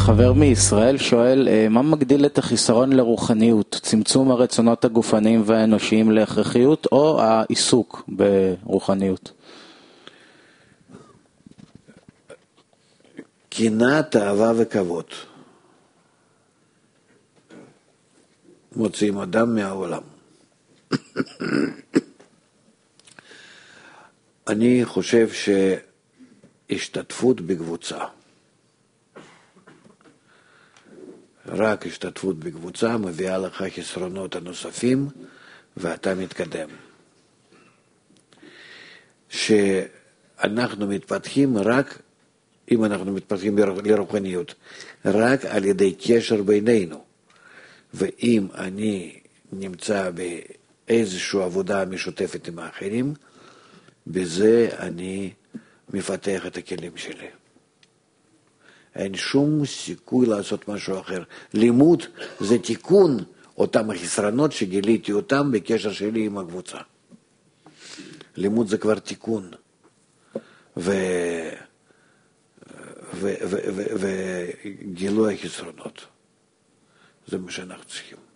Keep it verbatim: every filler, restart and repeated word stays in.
חבר מישראל שואל, מה מגדיל את החיסרון לרוחניות? צמצום הרצונות הגופניים והאנושיים להכרחיות או העיסוק ברוחניות? קנאה, תאווה וכבוד מוציאים אדם מהעולם. אני חושב שהשתתפות בקבוצה, רק השתתפות בקבוצה מביאה לך חסרונות הנוספים ואתה מתקדם. שאנחנו מתפתחים רק, אם אנחנו מתפתחים לרוחניות, רק על ידי קשר בינינו. ואם אני נמצא באיזושהי עבודה משותפת עם האחרים, בזה אני מפתח את הכלים שלי. אין שום סיכוי לעשות משהו אחר. לימוד זה תיקון אותם החסרונות שגיליתי אותם בקשר שלי עם הקבוצה. לימוד זה כבר תיקון. ו... ו... ו... ו... וגילוי החסרונות. זה מה שאנחנו צריכים.